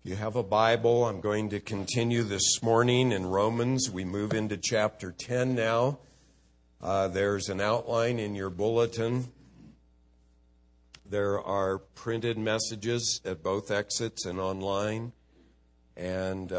If you have a Bible, I'm going to continue this morning in Romans. We move into chapter 10 now. There's an outline in your bulletin. There are printed messages at both exits and online, and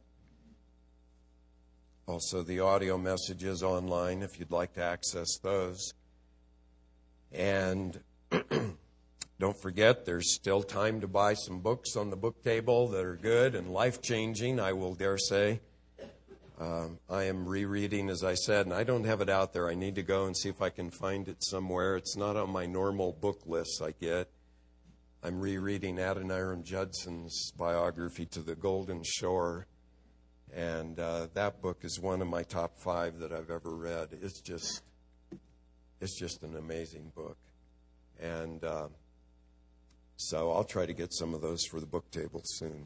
also the audio messages online if you'd like to access those. And don't forget, there's still time to buy some books on the book table that are good and life-changing, I will dare say. I am rereading, as I said, and I don't have it out there. I need to go and see if I can find it somewhere. It's not on my normal book list I get. I'm rereading Adoniram Judson's biography, To the Golden Shore, and that book is one of my top 5 that I've ever read. It's just an amazing book. And so I'll try to get some of those for the book table soon.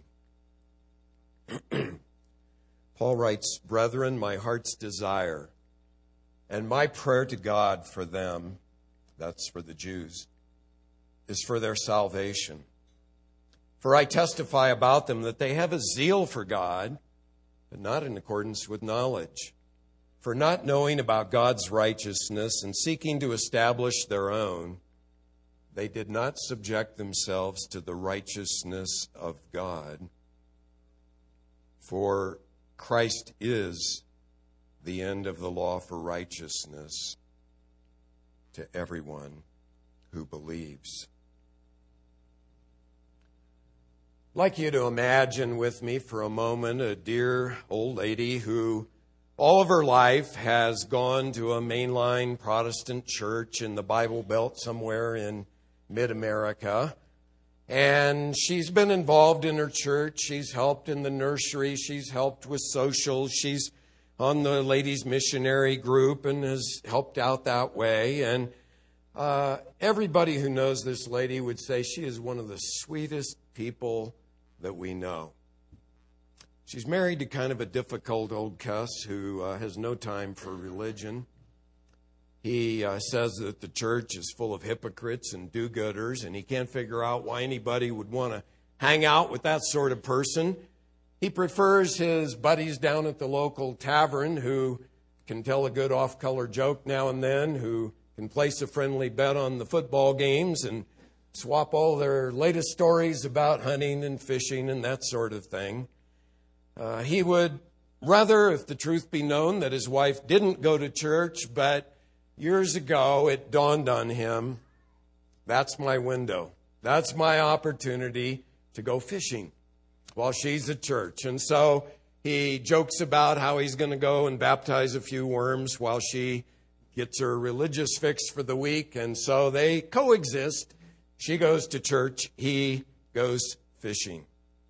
Paul writes, "Brethren, my heart's desire and my prayer to God for them," that's for the Jews, "is for their salvation. For I testify about them that they have a zeal for God, but not in accordance with knowledge. For not knowing about God's righteousness and seeking to establish their own, they did not subject themselves to the righteousness of God. For Christ is the end of the law for righteousness to everyone who believes." I'd like you to imagine with me for a moment a dear old lady who all of her life has gone to a mainline Protestant church in the Bible Belt somewhere in mid-America. And she's been involved in her church. She's helped in the nursery. She's helped with socials. She's on the ladies' missionary group and has helped out that way. And everybody who knows this lady would say she is one of the sweetest people that we know. She's married to kind of a difficult old cuss who has no time for religion. He says that the church is full of hypocrites and do-gooders, and he can't figure out why anybody would want to hang out with that sort of person. He prefers his buddies down at the local tavern who can tell a good off-color joke now and then, who can place a friendly bet on the football games and swap all their latest stories about hunting and fishing and that sort of thing. He would rather, if the truth be known, that his wife didn't go to church, but years ago, it dawned on him, that's my window. That's my opportunity to go fishing while she's at church. And so he jokes about how he's going to go and baptize a few worms while she gets her religious fix for the week. And so they coexist. She goes to church. He goes fishing.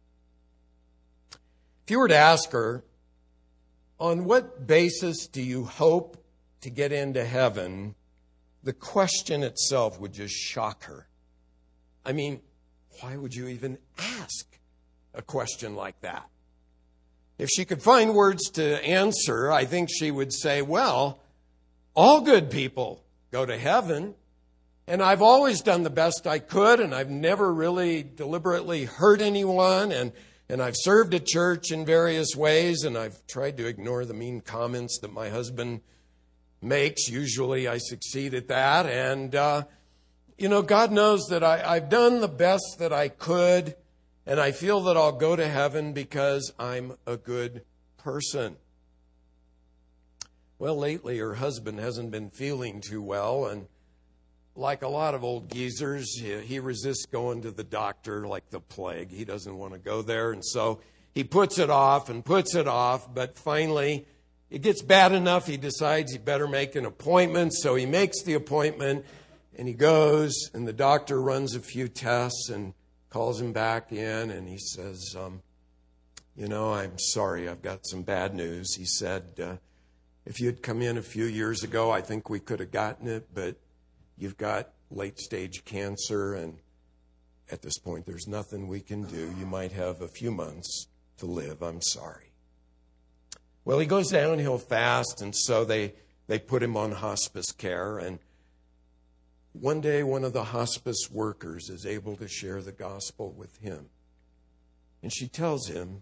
If you were to ask her, on what basis do you hope to get into heaven, the question itself would just shock her. I mean, why would you even ask a question like that? If she could find words to answer, I think she would say, well, all good people go to heaven, and I've always done the best I could, and I've never really deliberately hurt anyone, and I've served at church in various ways, and I've tried to ignore the mean comments that my husband makes. Usually I succeed at that. And, God knows that I've done the best that I could, and I feel that I'll go to heaven because I'm a good person. Well, lately her husband hasn't been feeling too well, and like a lot of old geezers, he resists going to the doctor like the plague. He doesn't want to go there, and so he puts it off, but finally it gets bad enough, he decides he better make an appointment. So he makes the appointment, and he goes, and the doctor runs a few tests and calls him back in, and he says, I'm sorry, I've got some bad news. He said, if you'd come in a few years ago, I think we could have gotten it, but you've got late-stage cancer, and at this point, there's nothing we can do. You might have a few months to live. I'm sorry. Well, he goes downhill fast, and so they put him on hospice care. And one day, one of the hospice workers is able to share the gospel with him. And she tells him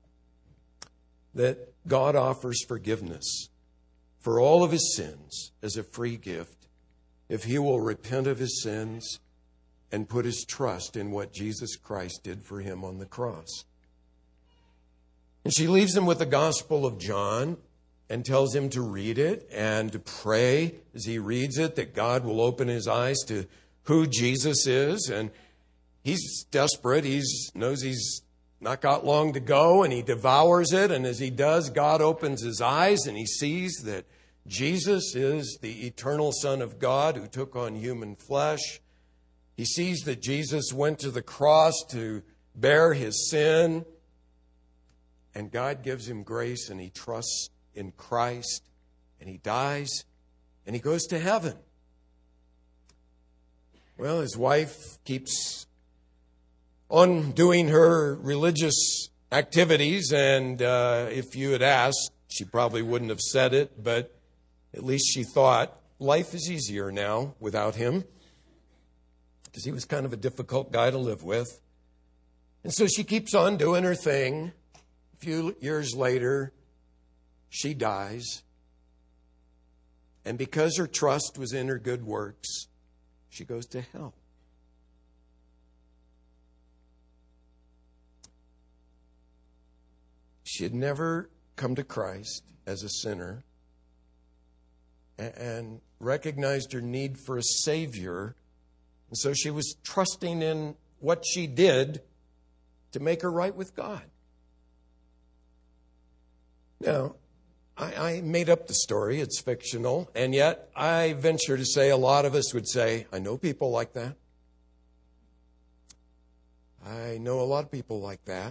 that God offers forgiveness for all of his sins as a free gift if he will repent of his sins and put his trust in what Jesus Christ did for him on the cross. And she leaves him with the Gospel of John and tells him to read it and to pray as he reads it that God will open his eyes to who Jesus is. And he's desperate. He knows he's not got long to go, and he devours it. And as he does, God opens his eyes and he sees that Jesus is the eternal Son of God who took on human flesh. He sees that Jesus went to the cross to bear his sin, and God gives him grace, and he trusts in Christ, and he dies, and he goes to heaven. Well, his wife keeps on doing her religious activities, and if you had asked, she probably wouldn't have said it, but at least she thought life is easier now without him, because he was kind of a difficult guy to live with. And so she keeps on doing her thing. A few years later, she dies. And because her trust was in her good works, she goes to hell. She had never come to Christ as a sinner and recognized her need for a Savior. And so she was trusting in what she did to make her right with God. Now, I made up the story. It's fictional. And yet, I venture to say a lot of us would say, I know people like that. I know a lot of people like that.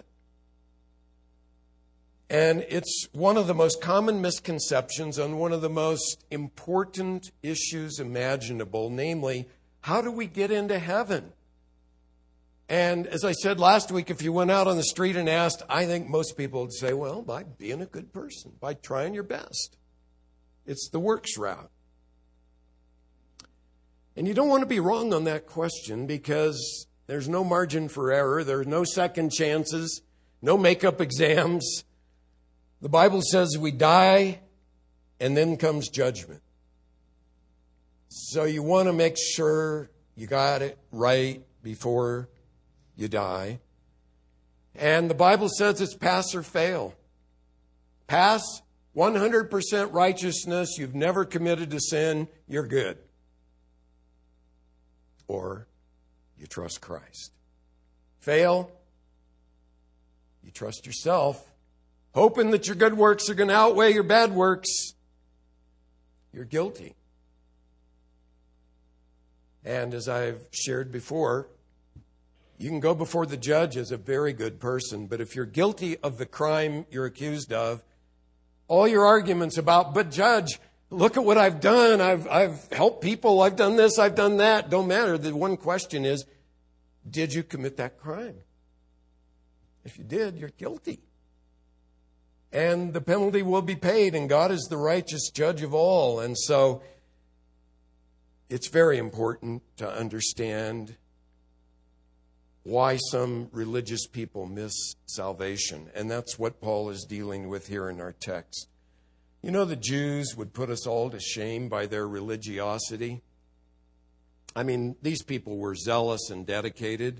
And it's one of the most common misconceptions on one of the most important issues imaginable, namely, how do we get into heaven? And as I said last week, if you went out on the street and asked, I think most people would say, well, by being a good person, by trying your best. It's the works route. And you don't want to be wrong on that question, because there's no margin for error. There's no second chances, no makeup exams. The Bible says we die and then comes judgment. So you want to make sure you got it right before you die. And the Bible says it's pass or fail. Pass, 100% righteousness, you've never committed a sin, you're good. Or you trust Christ. Fail, you trust yourself, hoping that your good works are going to outweigh your bad works. You're guilty. And as I've shared before, you can go before the judge as a very good person, but if you're guilty of the crime you're accused of, all your arguments about, but judge, look at what I've done. I've helped people. I've done this. I've done that. Don't matter. The one question is, did you commit that crime? If you did, you're guilty. And the penalty will be paid, and God is the righteous judge of all. And so it's very important to understand why some religious people miss salvation. And that's what Paul is dealing with here in our text. You know, the Jews would put us all to shame by their religiosity. I mean, these people were zealous and dedicated.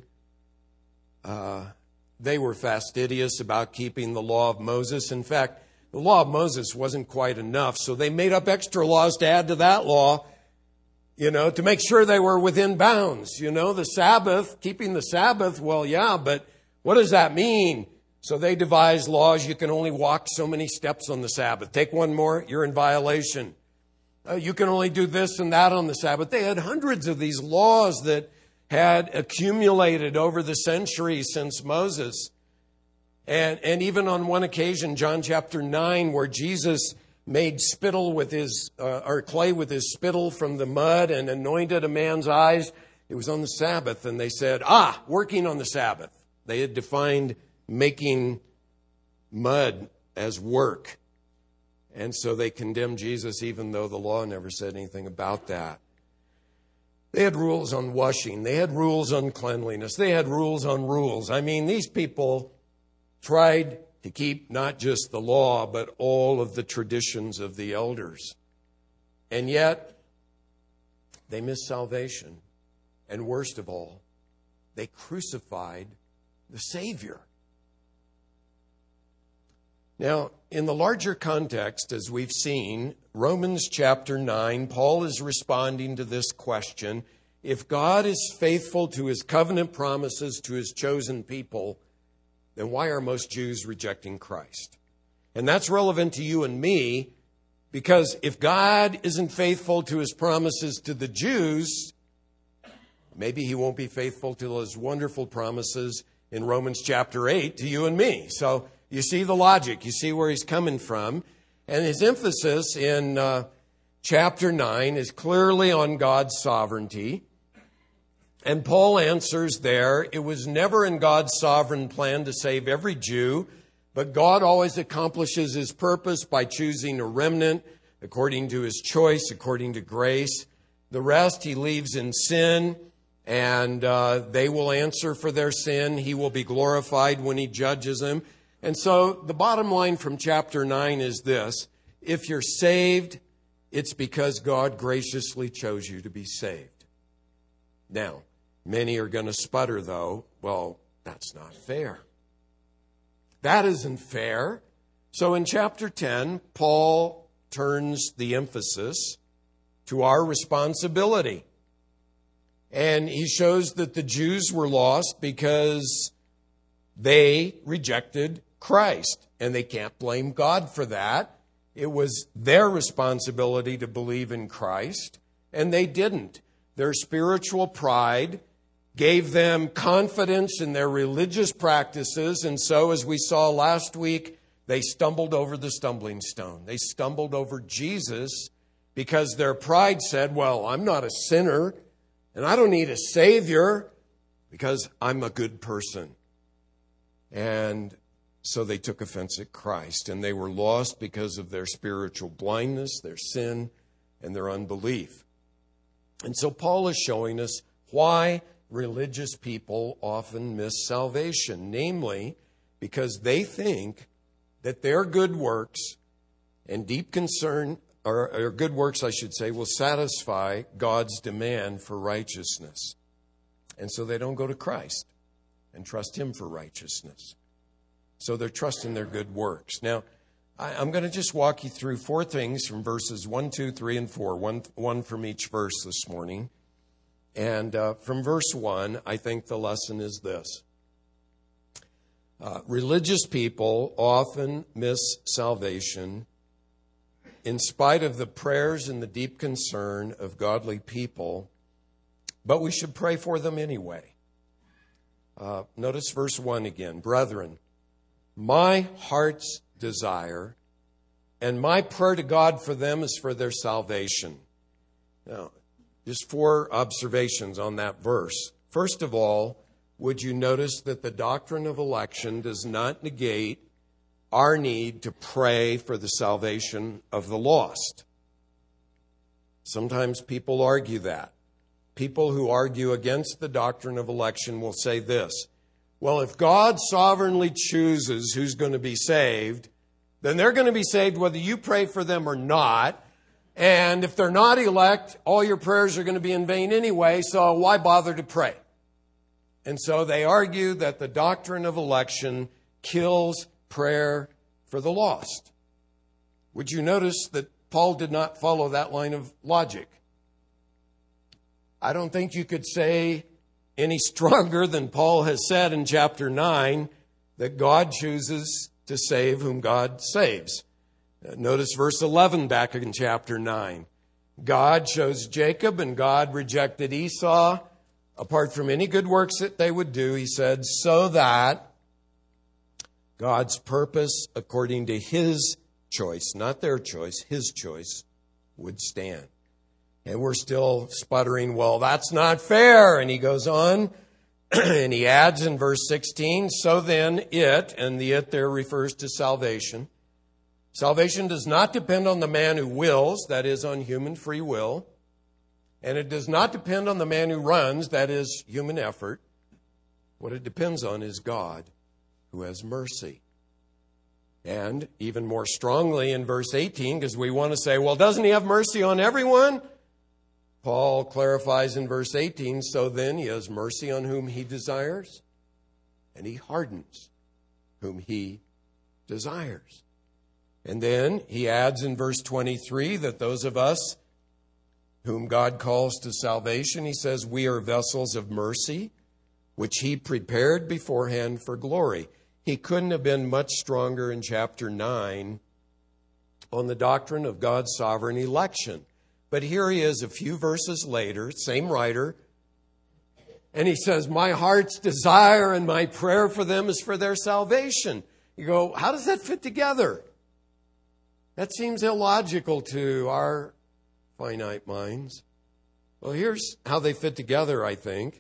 They were fastidious about keeping the law of Moses. In fact, the law of Moses wasn't quite enough, so they made up extra laws to add to that law, to make sure they were within bounds. The Sabbath, keeping the Sabbath, well, yeah, but what does that mean? So they devised laws. You can only walk so many steps on the Sabbath. Take one more, you're in violation. You can only do this and that on the Sabbath. They had hundreds of these laws that had accumulated over the centuries since Moses. And even on one occasion, John chapter 9, where Jesus made spittle with his, or clay with his spittle from the mud and anointed a man's eyes. It was on the Sabbath, and they said, working on the Sabbath. They had defined making mud as work. And so they condemned Jesus, even though the law never said anything about that. They had rules on washing. They had rules on cleanliness. They had rules on rules. I mean, these people tried to keep not just the law, but all of the traditions of the elders. And yet, they missed salvation. And worst of all, they crucified the Savior. Now, in the larger context, as we've seen, Romans chapter 9, Paul is responding to this question. If God is faithful to his covenant promises to his chosen people, then why are most Jews rejecting Christ? And that's relevant to you and me, because if God isn't faithful to his promises to the Jews, maybe he won't be faithful to his wonderful promises in Romans chapter 8 to you and me. So you see the logic. You see where he's coming from. And his emphasis in chapter 9 is clearly on God's sovereignty. And Paul answers there, it was never in God's sovereign plan to save every Jew, but God always accomplishes his purpose by choosing a remnant according to his choice, according to grace. The rest he leaves in sin, and they will answer for their sin. He will be glorified when he judges them. And so the bottom line from chapter 9 is this. If you're saved, it's because God graciously chose you to be saved. Now, many are going to sputter, though. Well, that's not fair. That isn't fair. So in chapter 10, Paul turns the emphasis to our responsibility. And he shows that the Jews were lost because they rejected Christ. And they can't blame God for that. It was their responsibility to believe in Christ, and they didn't. Their spiritual pride gave them confidence in their religious practices, and so, as we saw last week, they stumbled over the stumbling stone. They stumbled over Jesus because their pride said, well, I'm not a sinner, and I don't need a Savior because I'm a good person. And so they took offense at Christ, and they were lost because of their spiritual blindness, their sin, and their unbelief. And so Paul is showing us why religious people often miss salvation, namely because they think that their good works and deep concern, or good works, I should say, will satisfy God's demand for righteousness. And so they don't go to Christ and trust him for righteousness. So they're trusting their good works. Now, I'm going to just walk you through four things from verses 1, 2, 3, and 4, one from each verse this morning. And from verse 1, I think the lesson is this. Religious people often miss salvation in spite of the prayers and the deep concern of godly people, but we should pray for them anyway. Notice verse 1 again. Brethren, my heart's desire and my prayer to God for them is for their salvation. Now, just four observations on that verse. First of all, would you notice that the doctrine of election does not negate our need to pray for the salvation of the lost? Sometimes people argue that. People who argue against the doctrine of election will say this. Well, if God sovereignly chooses who's going to be saved, then they're going to be saved whether you pray for them or not. And if they're not elect, all your prayers are going to be in vain anyway, so why bother to pray? And so they argue that the doctrine of election kills prayer for the lost. Would you notice that Paul did not follow that line of logic? I don't think you could say any stronger than Paul has said in chapter 9 that God chooses to save whom God saves. Notice verse 11 back in chapter 9. God chose Jacob and God rejected Esau. Apart from any good works that they would do, he said, so that God's purpose according to his choice, not their choice, his choice, would stand. And we're still sputtering, well, that's not fair. And he goes on and he adds in verse 16, so then it, and the it there refers to salvation. Salvation does not depend on the man who wills, that is, on human free will. And it does not depend on the man who runs, that is, human effort. What it depends on is God who has mercy. And even more strongly in verse 18, because we want to say, well, doesn't he have mercy on everyone? Paul clarifies in verse 18, so then he has mercy on whom he desires, and he hardens whom he desires. And then he adds in verse 23 that those of us whom God calls to salvation, he says, we are vessels of mercy, which he prepared beforehand for glory. He couldn't have been much stronger in chapter 9 on the doctrine of God's sovereign election. But here he is a few verses later, same writer, and he says, my heart's desire and my prayer for them is for their salvation. You go, how does that fit together? That seems illogical to our finite minds. Well, here's how they fit together, I think.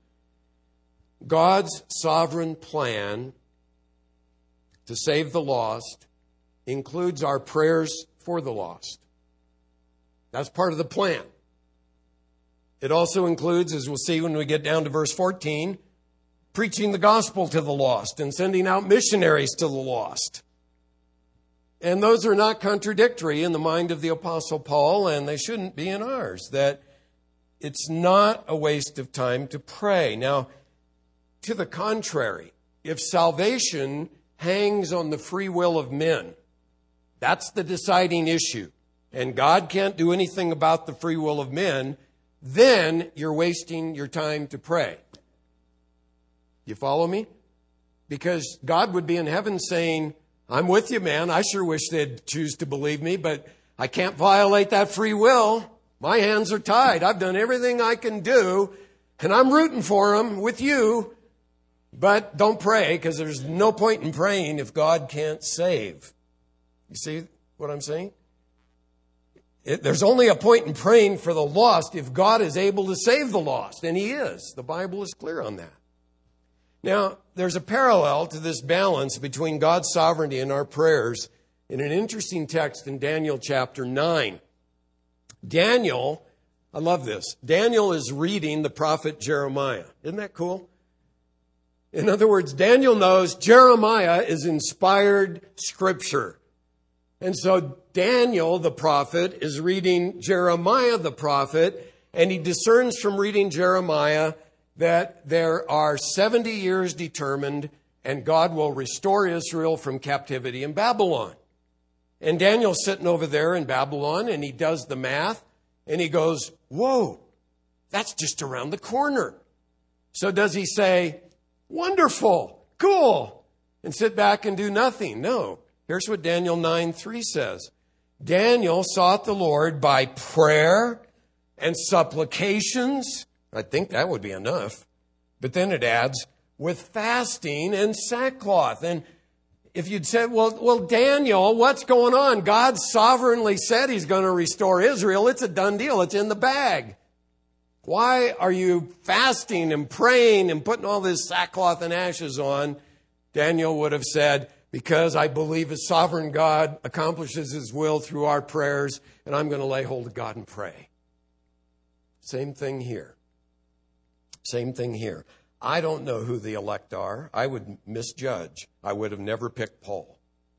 God's sovereign plan to save the lost includes our prayers for the lost. That's part of the plan. It also includes, as we'll see when we get down to verse 14, preaching the gospel to the lost and sending out missionaries to the lost. And those are not contradictory in the mind of the Apostle Paul, and they shouldn't be in ours, that it's not a waste of time to pray. Now, to the contrary, if salvation hangs on the free will of men, that's the deciding issue, and God can't do anything about the free will of men, then you're wasting your time to pray. You follow me? Because God would be in heaven saying, I'm with you, man. I sure wish they'd choose to believe me, but I can't violate that free will. My hands are tied. I've done everything I can do, and I'm rooting for them with you. But don't pray, because there's no point in praying if God can't save. You see what I'm saying? There's only a point in praying for the lost if God is able to save the lost, and he is. The Bible is clear on that. Now, there's a parallel to this balance between God's sovereignty and our prayers in an interesting text in Daniel chapter 9. Daniel, I love this. Daniel is reading the prophet Jeremiah. Isn't that cool? In other words, Daniel knows Jeremiah is inspired scripture. And so Daniel, the prophet, is reading Jeremiah, the prophet, and he discerns from reading Jeremiah that there are 70 years determined and God will restore Israel from captivity in Babylon. And Daniel's sitting over there in Babylon and he does the math and he goes, whoa, that's just around the corner. So does he say, wonderful, cool, and sit back and do nothing? No. Here's what Daniel 9:3 says. Daniel sought the Lord by prayer and supplications. I think that would be enough. But then it adds, with fasting and sackcloth. And if you'd said, well, Daniel, what's going on? God sovereignly said he's going to restore Israel. It's a done deal. It's in the bag. Why are you fasting and praying and putting all this sackcloth and ashes on? Daniel would have said, because I believe a sovereign God accomplishes his will through our prayers, and I'm going to lay hold of God and pray. Same thing here. Same thing here. I don't know who the elect are. I would misjudge. I would have never picked Paul.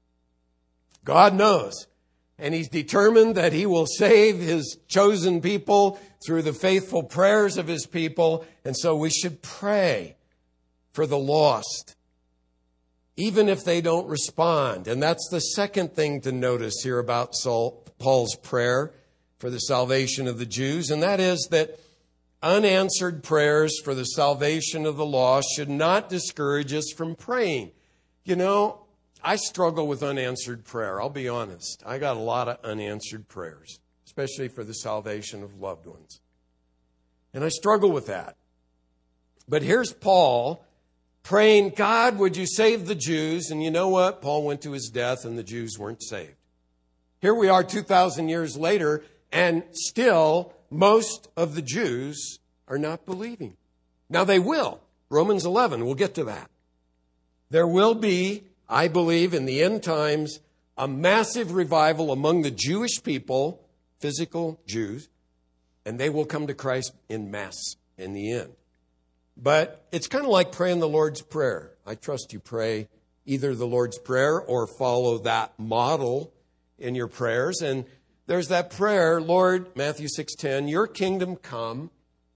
God knows. And he's determined that he will save his chosen people through the faithful prayers of his people. And so we should pray for the lost, even if they don't respond. And that's the second thing to notice here about Paul's prayer for the salvation of the Jews. And that is that unanswered prayers for the salvation of the lost should not discourage us from praying. You know, I struggle with unanswered prayer. I'll be honest. I got a lot of unanswered prayers, especially for the salvation of loved ones. And I struggle with that. But here's Paul praying, God, would you save the Jews? And you know what? Paul went to his death and the Jews weren't saved. Here we are 2,000 years later, and still most of the Jews are not believing. Now they will. Romans 11, we'll get to that. There will be, I believe, in the end times, a massive revival among the Jewish people, physical Jews, and they will come to Christ in mass in the end. But it's kind of like praying the Lord's Prayer. I trust you pray either the Lord's Prayer or follow that model in your prayers. And there's that prayer, Lord, Matthew 6:10, your kingdom come,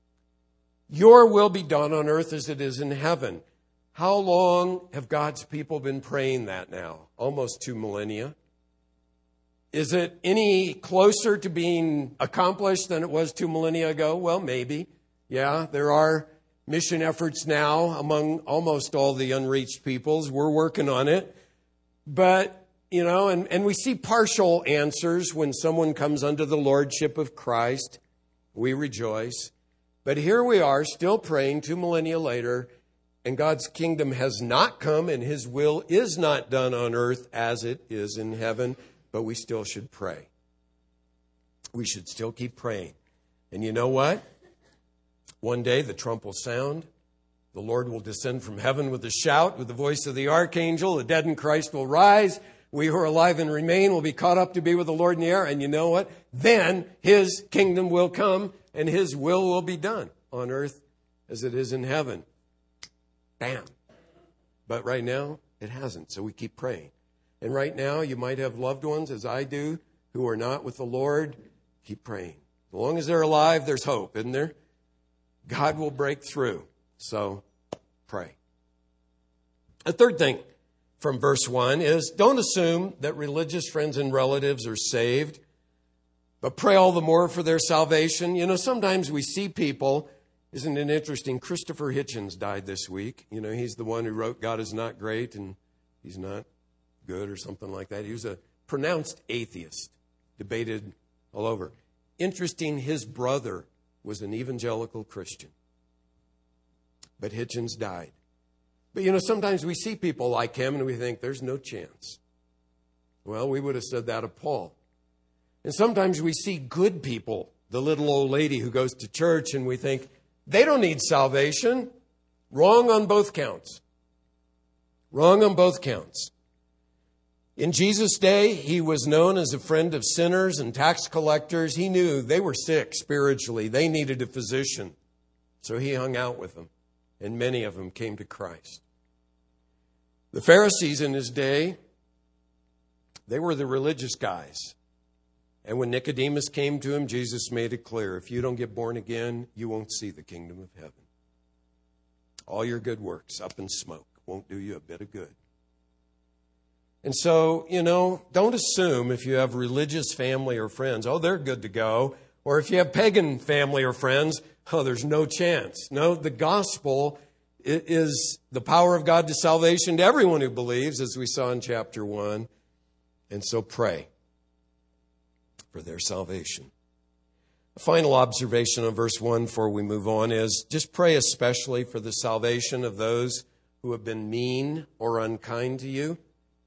your will be done on earth as it is in heaven. How long have God's people been praying that now? Almost 2 millennia. Is it any closer to being accomplished than it was 2 millennia ago? Well, maybe. Yeah, there are mission efforts now among almost all the unreached peoples. We're working on it. But, and we see partial answers when someone comes under the lordship of Christ. We rejoice. But here we are still praying 2 millennia later, and God's kingdom has not come and his will is not done on earth as it is in heaven. But we still should pray. We should still keep praying. And you know what? One day the trump will sound. The Lord will descend from heaven with a shout, with the voice of the archangel. The dead in Christ will rise. We who are alive and remain will be caught up to be with the Lord in the air. And you know what? Then his kingdom will come and his will be done on earth as it is in heaven. Bam. But right now, it hasn't. So we keep praying. And right now, you might have loved ones, as I do, who are not with the Lord. Keep praying. As long as they're alive, there's hope, isn't there? God will break through. So, pray. A third thing from verse 1 is, don't assume that religious friends and relatives are saved, but pray all the more for their salvation. Sometimes we see people, isn't it interesting? Christopher Hitchens died this week. He's the one who wrote God is Not Great, and he's not good or something like that. He was a pronounced atheist, debated all over. Interesting, his brother was an evangelical Christian. But Hitchens died. But sometimes we see people like him and we think there's no chance. Well, we would have said that of Paul. And sometimes we see good people, the little old lady who goes to church, and we think they don't need salvation. Wrong on both counts. Wrong on both counts. In Jesus' day, he was known as a friend of sinners and tax collectors. He knew they were sick spiritually. They needed a physician. So he hung out with them, and many of them came to Christ. The Pharisees in his day, they were the religious guys. And when Nicodemus came to him, Jesus made it clear, if you don't get born again, you won't see the kingdom of heaven. All your good works, up in smoke, won't do you a bit of good. And so, don't assume if you have religious family or friends, they're good to go. Or if you have pagan family or friends, there's no chance. No, the gospel is the power of God to salvation to everyone who believes, as we saw in chapter 1. And so pray for their salvation. A final observation on verse 1 before we move on is just pray especially for the salvation of those who have been mean or unkind to you.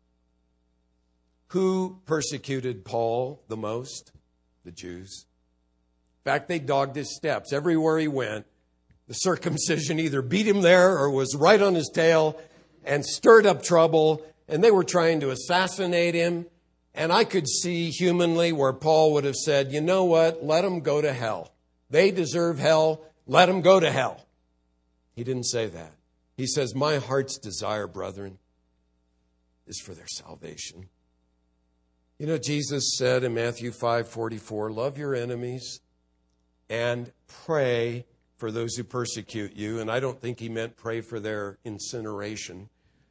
Who persecuted Paul the most? The Jews. In fact, they dogged his steps. Everywhere he went, the circumcision either beat him there or was right on his tail and stirred up trouble, and they were trying to assassinate him. And I could see humanly where Paul would have said, you know what, let them go to hell. They deserve hell. Let them go to hell. He didn't say that. He says, my heart's desire, brethren, is for their salvation. Jesus said in Matthew 5:44, love your enemies and pray for those who persecute you. And I don't think he meant pray for their incineration.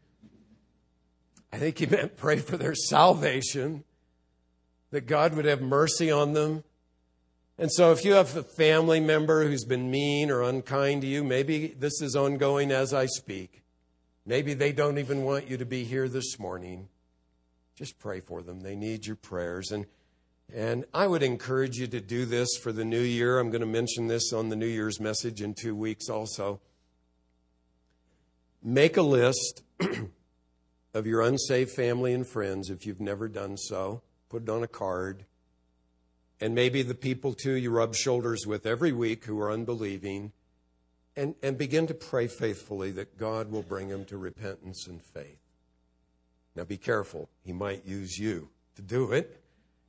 I think he meant pray for their salvation, that God would have mercy on them. And so if you have a family member who's been mean or unkind to you, maybe this is ongoing as I speak. Maybe they don't even want you to be here this morning. Just pray for them. They need your prayers. And I would encourage you to do this for the new year. I'm going to mention this on the New Year's message in 2 weeks also. Make a list of your unsaved family and friends if you've never done so. Put it on a card. And maybe the people, too, you rub shoulders with every week who are unbelieving. And begin to pray faithfully that God will bring them to repentance and faith. Now be careful. He might use you to do it.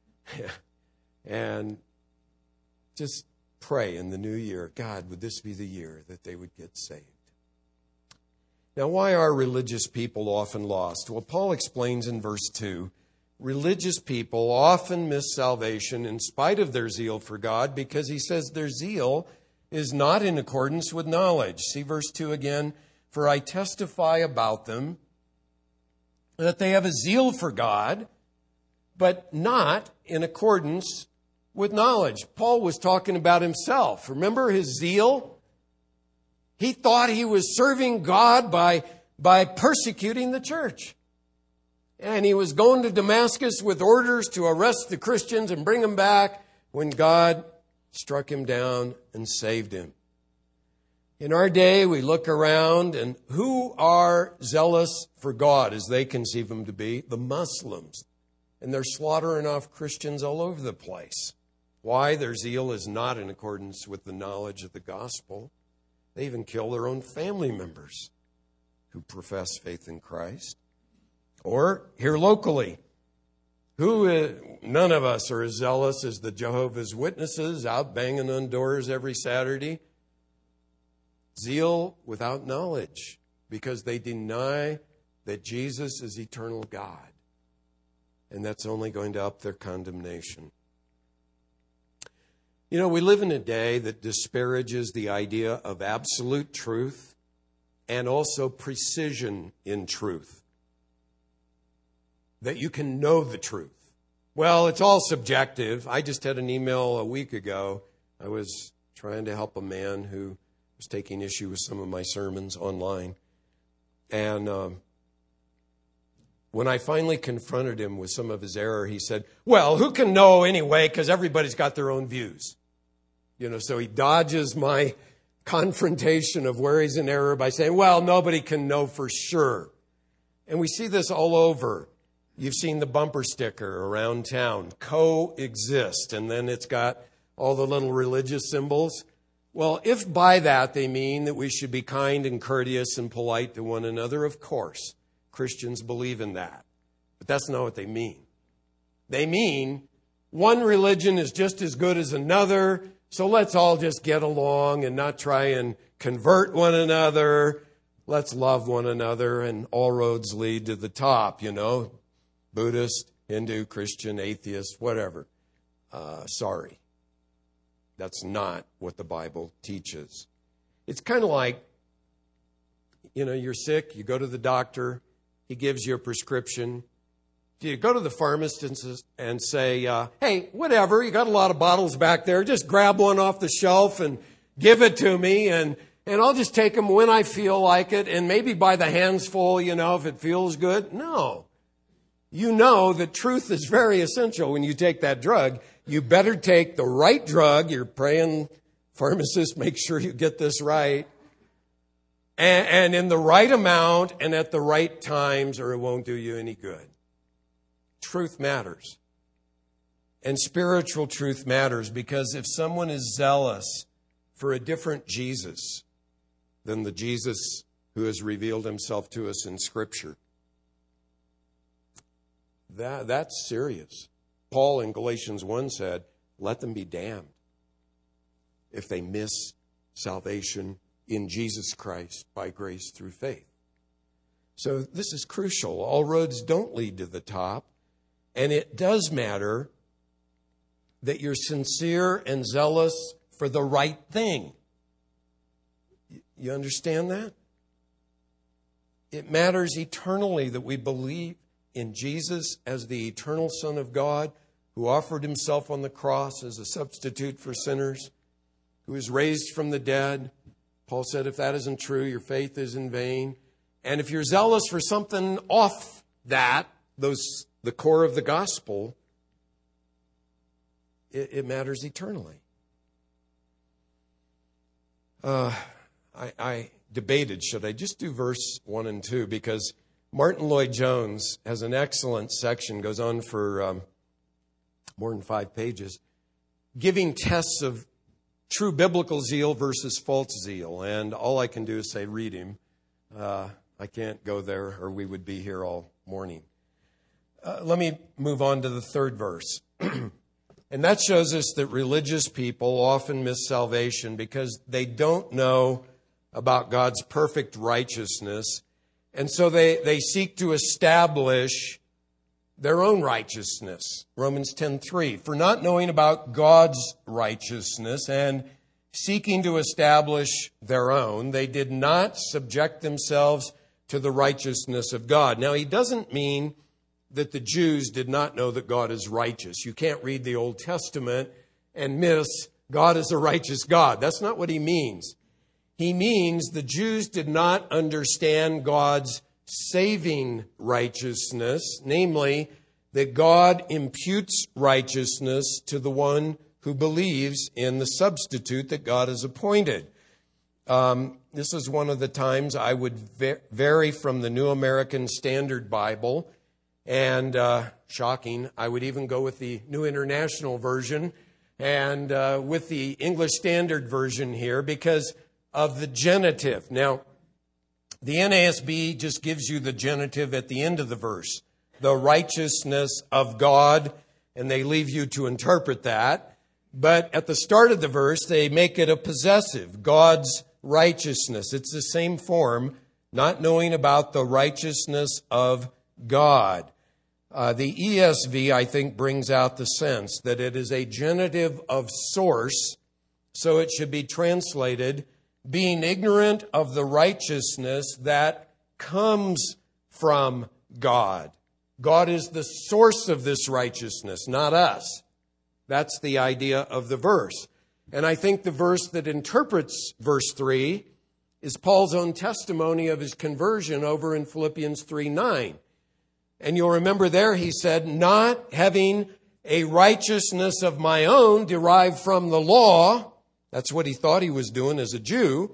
And just pray in the new year, God, would this be the year that they would get saved? Now, why are religious people often lost? Well, Paul explains in verse 2, religious people often miss salvation in spite of their zeal for God because he says their zeal is not in accordance with knowledge. See verse 2 again. For I testify about them that they have a zeal for God, but not in accordance with knowledge. Paul was talking about himself. Remember his zeal? He thought he was serving God by persecuting the church. And he was going to Damascus with orders to arrest the Christians and bring them back when God struck him down and saved him. In our day, we look around, and who are zealous for God as they conceive them to be? The Muslims. And they're slaughtering off Christians all over the place. Why? Their zeal is not in accordance with the knowledge of the gospel. They even kill their own family members who profess faith in Christ. Or here locally, none of us are as zealous as the Jehovah's Witnesses out banging on doors every Saturday. Zeal without knowledge because they deny that Jesus is eternal God. And that's only going to up their condemnation. You know, we live in a day that disparages the idea of absolute truth and also precision in truth. That you can know the truth. Well, it's all subjective. I just had an email a week ago. I was trying to help a man who was taking issue with some of my sermons online. And when I finally confronted him with some of his error, he said, well, who can know anyway, because everybody's got their own views. You know, so he dodges my confrontation of where he's in error by saying, well, nobody can know for sure. And we see this all over. You've seen the bumper sticker around town, coexist, and then it's got all the little religious symbols. Well, if by that they mean that we should be kind and courteous and polite to one another, of course, Christians believe in that. But that's not what they mean. They mean one religion is just as good as another, so let's all just get along and not try and convert one another. Let's love one another, and all roads lead to the top, you know, Buddhist, Hindu, Christian, atheist, whatever. Sorry. That's not what the Bible teaches. It's kind of like, you know, you're sick, you go to the doctor, he gives you a prescription. You go to the pharmacist and say, hey, whatever, you got a lot of bottles back there, just grab one off the shelf and give it to me, and I'll just take them when I feel like it, and maybe by the hands full, you know, if it feels good. No. You know that truth is very essential when you take that drug. You better take the right drug. You're praying, pharmacist, make sure you get this right. And in the right amount and at the right times, or it won't do you any good. Truth matters. And spiritual truth matters because if someone is zealous for a different Jesus than the Jesus who has revealed himself to us in Scripture, that's serious. Paul in Galatians 1 said, let them be damned if they miss salvation in Jesus Christ by grace through faith. So this is crucial. All roads don't lead to the top. And it does matter that you're sincere and zealous for the right thing. You understand that? It matters eternally that we believe in Jesus as the eternal Son of God, who offered himself on the cross as a substitute for sinners, who was raised from the dead. Paul said, if that isn't true, your faith is in vain. And if you're zealous for something off that, the core of the gospel, it matters eternally. I debated, should I just do verse 1 and 2? Because Martin Lloyd-Jones has an excellent section, goes on for more than 5 pages, giving tests of true biblical zeal versus false zeal. And all I can do is say, read him. I can't go there or we would be here all morning. Let me move on to the 3rd verse. And that shows us that religious people often miss salvation because they don't know about God's perfect righteousness. And so they seek to establish their own righteousness. Romans 10:3, for not knowing about God's righteousness and seeking to establish their own, they did not subject themselves to the righteousness of God. Now, he doesn't mean that the Jews did not know that God is righteous. You can't read the Old Testament and miss God is a righteous God. That's not what he means. He means the Jews did not understand God's saving righteousness, namely that God imputes righteousness to the one who believes in the substitute that God has appointed. This is one of the times I would vary from the New American Standard Bible, and shocking, I would even go with the New International Version and with the English Standard Version here because of the genitive. Now, the NASB just gives you the genitive at the end of the verse, the righteousness of God, and they leave you to interpret that. But at the start of the verse, they make it a possessive, God's righteousness. It's the same form, not knowing about the righteousness of God. The ESV, I think, brings out the sense that it is a genitive of source, so it should be translated, being ignorant of the righteousness that comes from God. God is the source of this righteousness, not us. That's the idea of the verse. And I think the verse that interprets verse 3 is Paul's own testimony of his conversion over in Philippians 3:9. And you'll remember there he said, not having a righteousness of my own derived from the law. That's what he thought he was doing as a Jew.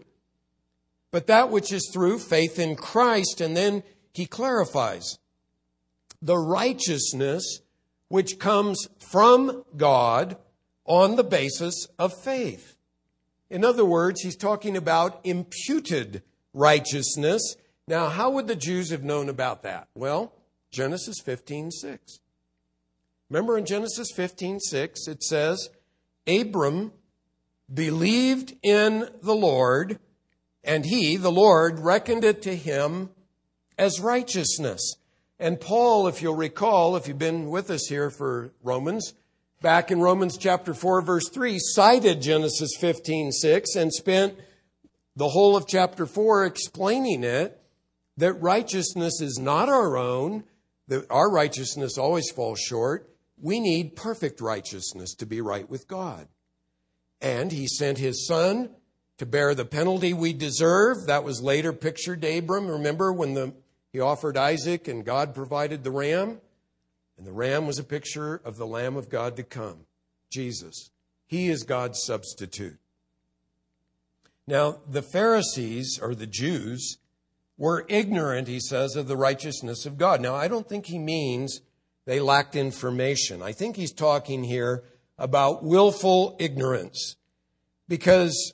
But that which is through faith in Christ. And then he clarifies the righteousness which comes from God on the basis of faith. In other words, he's talking about imputed righteousness. Now, how would the Jews have known about that? Well, Genesis 15:6. Remember in Genesis 15:6, it says, Abram believed in the Lord, and he, the Lord, reckoned it to him as righteousness. And Paul, if you'll recall, if you've been with us here for Romans, back in Romans chapter 4, verse 3, cited Genesis 15:6 and spent the whole of chapter 4 explaining it, that righteousness is not our own, that our righteousness always falls short. We need perfect righteousness to be right with God. And he sent his son to bear the penalty we deserve. That was later pictured to Abram. Remember when he offered Isaac and God provided the ram? And the ram was a picture of the Lamb of God to come, Jesus. He is God's substitute. Now, the Pharisees, or the Jews, were ignorant, he says, of the righteousness of God. Now, I don't think he means they lacked information. I think he's talking here about willful ignorance, because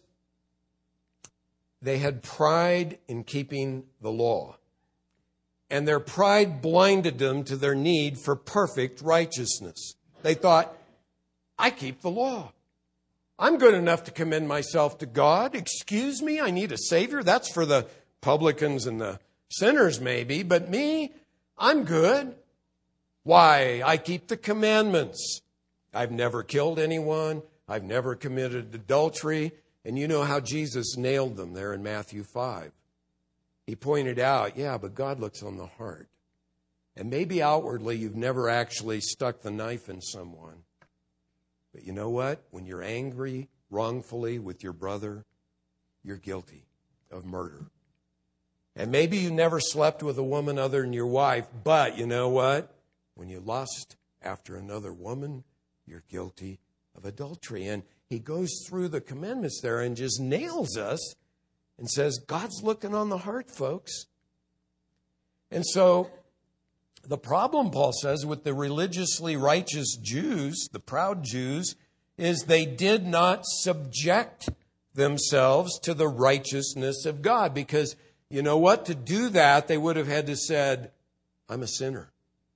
they had pride in keeping the law. And their pride blinded them to their need for perfect righteousness. They thought, I keep the law. I'm good enough to commend myself to God. Excuse me, I need a Savior. That's for the publicans and the sinners maybe, but me, I'm good. Why? I keep the commandments. I've never killed anyone. I've never committed adultery. And you know how Jesus nailed them there in Matthew 5. He pointed out, yeah, but God looks on the heart. And maybe outwardly you've never actually stuck the knife in someone. But you know what? When you're angry wrongfully with your brother, you're guilty of murder. And maybe you never slept with a woman other than your wife, but you know what? When you lust after another woman, you're guilty of adultery. And he goes through the commandments there and just nails us and says, God's looking on the heart, folks. And so the problem, Paul says, with the religiously righteous Jews, the proud Jews, is they did not subject themselves to the righteousness of God. Because you know what? To do that, they would have had to said, I'm a sinner.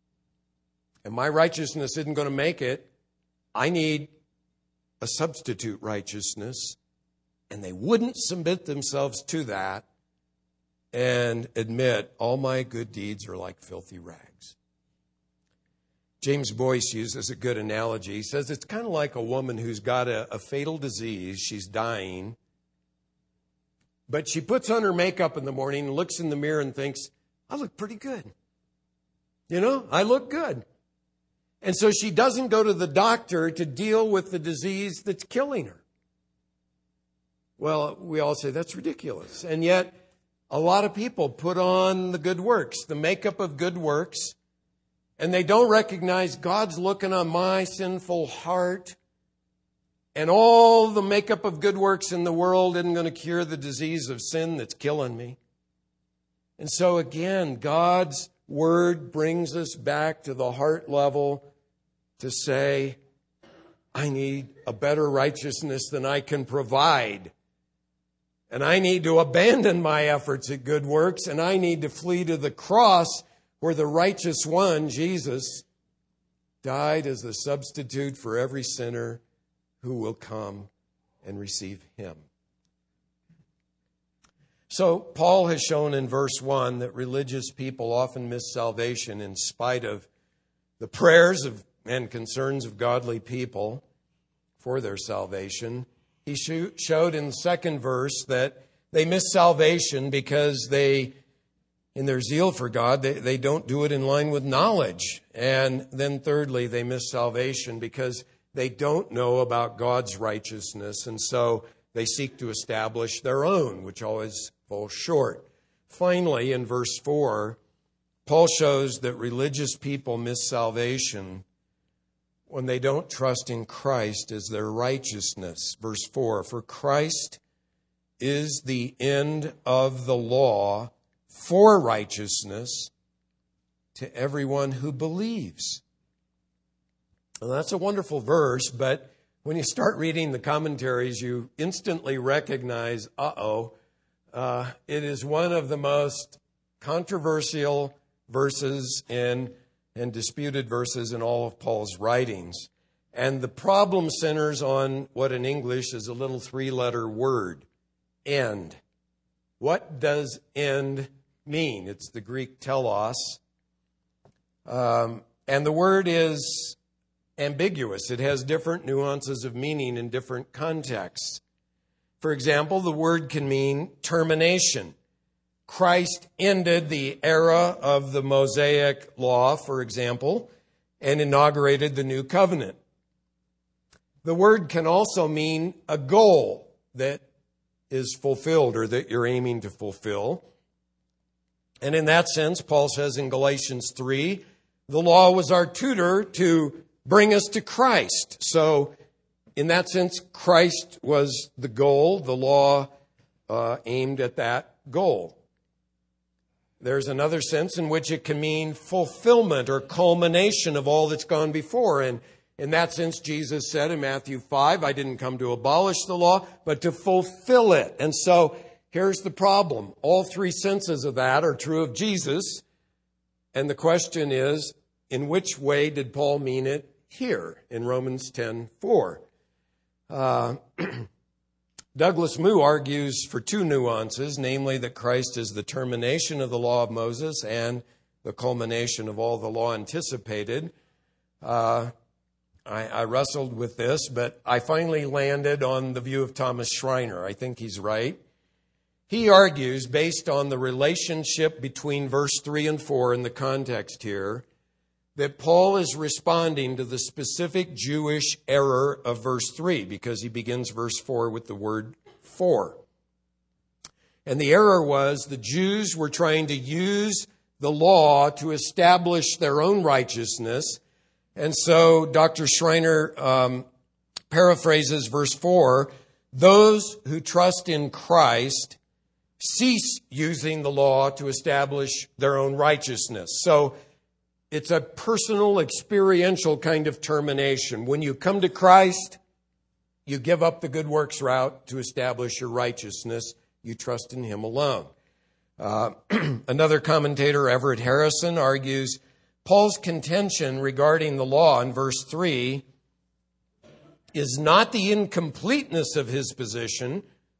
And my righteousness isn't going to make it. I need a substitute righteousness. And they wouldn't submit themselves to that and admit, all my good deeds are like filthy rags. James Boyce uses a good analogy. He says it's kind of like a woman who's got a fatal disease. She's dying. But she puts on her makeup in the morning and looks in the mirror and thinks, I look pretty good. I look good. And so she doesn't go to the doctor to deal with the disease that's killing her. Well, we all say that's ridiculous. And yet, a lot of people put on the good works, the makeup of good works, and they don't recognize God's looking on my sinful heart. And all the makeup of good works in the world isn't going to cure the disease of sin that's killing me. And so again, God's Word brings us back to the heart level to say, I need a better righteousness than I can provide. And I need to abandon my efforts at good works, and I need to flee to the cross where the righteous one, Jesus, died as the substitute for every sinner who will come and receive him. So Paul has shown in verse 1 that religious people often miss salvation in spite of the prayers and concerns of godly people for their salvation. He showed in the second verse that they miss salvation because in their zeal for God, they don't do it in line with knowledge. And then thirdly, they miss salvation because they don't know about God's righteousness. And so they seek to establish their own, which always falls short. Finally, in verse 4, Paul shows that religious people miss salvation when they don't trust in Christ as their righteousness. Verse 4, for Christ is the end of the law for righteousness to everyone who believes. Well, that's a wonderful verse, but when you start reading the commentaries, you instantly recognize, it is one of the most controversial verses and disputed verses in all of Paul's writings. And the problem centers on what in English is a little three-letter word, end. What does end mean? It's the Greek telos. And the word is ambiguous. It has different nuances of meaning in different contexts. For example, the word can mean termination. Christ ended the era of the Mosaic law, for example, and inaugurated the new covenant. The word can also mean a goal that is fulfilled or that you're aiming to fulfill. And in that sense, Paul says in Galatians 3, the law was our tutor to bring us to Christ. So in that sense, Christ was the goal. The law aimed at that goal. There's another sense in which it can mean fulfillment or culmination of all that's gone before. And in that sense, Jesus said in Matthew 5, I didn't come to abolish the law, but to fulfill it. And so here's the problem. All three senses of that are true of Jesus. And the question is, in which way did Paul mean it here in Romans 10:4? Douglas Moo argues for two nuances, namely that Christ is the termination of the law of Moses and the culmination of all the law anticipated. I wrestled with this, but I finally landed on the view of Thomas Schreiner. I think he's right. He argues, based on the relationship between verse 3 and 4 in the context here, that Paul is responding to the specific Jewish error of verse 3 because he begins verse 4 with the word for. And the error was the Jews were trying to use the law to establish their own righteousness. And so Dr. Schreiner paraphrases verse 4, those who trust in Christ cease using the law to establish their own righteousness. So it's a personal, experiential kind of termination. When you come to Christ, you give up the good works route to establish your righteousness. You trust in Him alone. Another commentator, Everett Harrison, argues Paul's contention regarding the law in verse 3 is not the incompleteness of his position,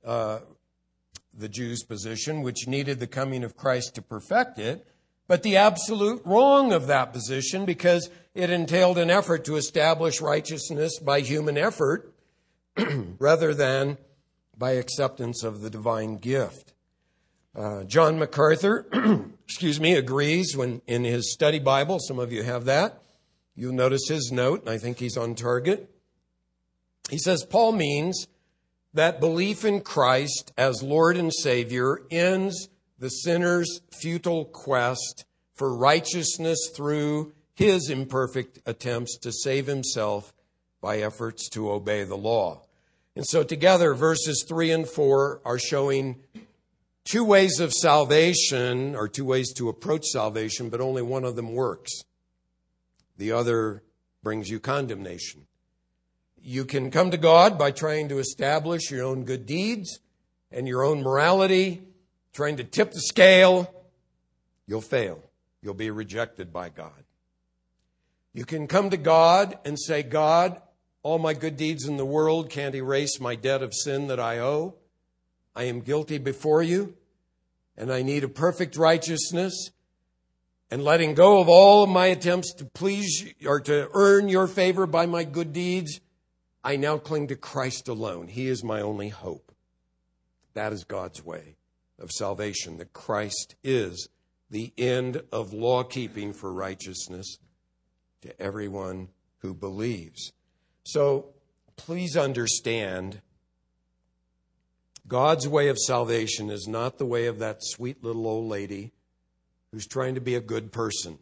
the Jews' position, which needed the coming of Christ to perfect it, but the absolute wrong of that position because it entailed an effort to establish righteousness by human effort rather than by acceptance of the divine gift. John MacArthur, agrees when in his study Bible, some of you have that, you'll notice his note, and I think he's on target. He says, Paul means that belief in Christ as Lord and Savior ends the sinner's futile quest for righteousness through his imperfect attempts to save himself by efforts to obey the law. And so together, verses 3 and 4 are showing two ways of salvation, or two ways to approach salvation, but only one of them works. The other brings you condemnation. You can come to God by trying to establish your own good deeds and your own morality, trying to tip the scale. You'll fail. You'll be rejected by God. You can come to God and say, God, all my good deeds in the world can't erase my debt of sin that I owe. I am guilty before you, and I need a perfect righteousness. And letting go of all of my attempts to please or to earn your favor by my good deeds, I now cling to Christ alone. He is my only hope. That is God's way of salvation, that Christ is the end of law keeping for righteousness to everyone who believes. So please understand, God's way of salvation is not the way of that sweet little old lady who's trying to be a good person.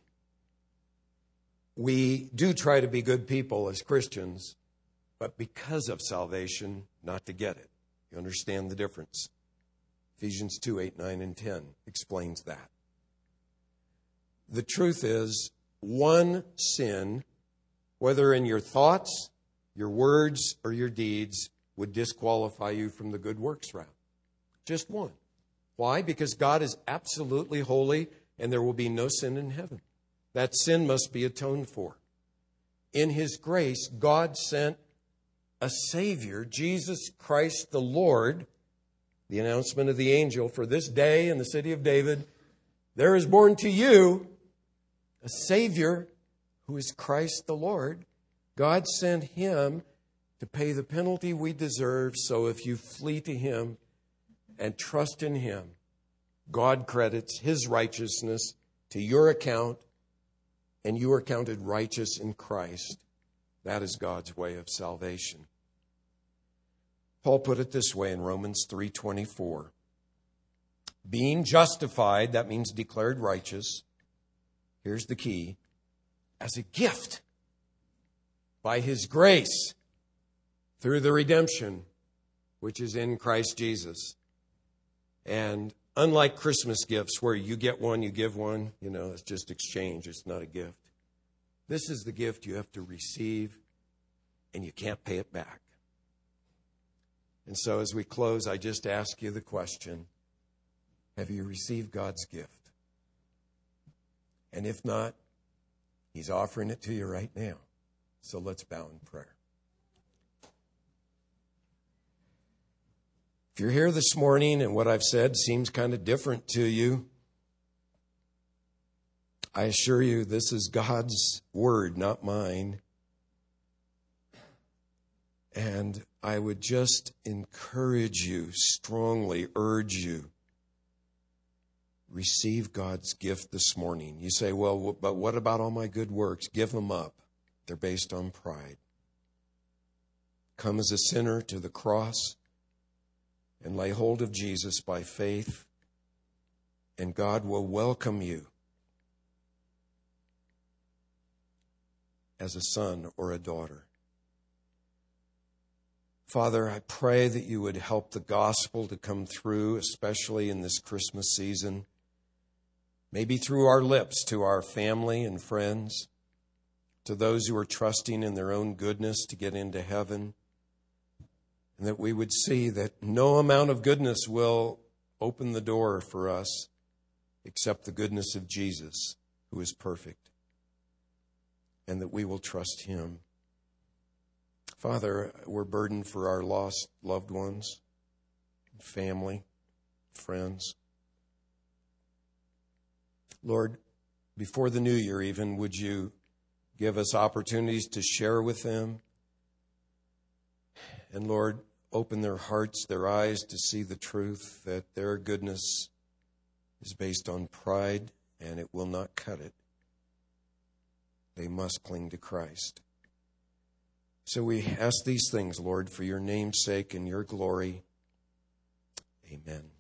We do try to be good people as Christians, but because of salvation, not to get it. You understand the difference? Ephesians 2, 8, 9, and 10 explains that. The truth is, one sin, whether in your thoughts, your words, or your deeds, would disqualify you from the good works route. Just one. Why? Because God is absolutely holy and there will be no sin in heaven. That sin must be atoned for. In His grace, God sent a Savior, Jesus Christ the Lord, the announcement of the angel, for this day in the city of David, there is born to you a Savior who is Christ the Lord. God sent Him to pay the penalty we deserve, so if you flee to Him and trust in Him, God credits His righteousness to your account, and you are counted righteous in Christ. That is God's way of salvation. Paul put it this way in Romans 3:24. Being justified, that means declared righteous, here's the key, as a gift by His grace through the redemption which is in Christ Jesus. And unlike Christmas gifts where you get one, you give one, it's just exchange. It's not a gift. This is the gift you have to receive, and you can't pay it back. And so as we close, I just ask you the question, have you received God's gift? And if not, He's offering it to you right now. So let's bow in prayer. If you're here this morning and what I've said seems kind of different to you, I assure you this is God's word, not mine. And I would just encourage you, strongly urge you, receive God's gift this morning. You say, well, but what about all my good works? Give them up. They're based on pride. Come as a sinner to the cross and lay hold of Jesus by faith, and God will welcome you as a son or a daughter. Father, I pray that you would help the gospel to come through, especially in this Christmas season, maybe through our lips to our family and friends, to those who are trusting in their own goodness to get into heaven, and that we would see that no amount of goodness will open the door for us except the goodness of Jesus, who is perfect, and that we will trust Him. Father, we're burdened for our lost loved ones. family, friends. Lord, before the new year even, would you give us opportunities to share with them? And Lord, open their hearts, their eyes to see the truth that their goodness is based on pride and it will not cut it. They must cling to Christ. So we ask these things, Lord, for your name's sake and your glory. Amen.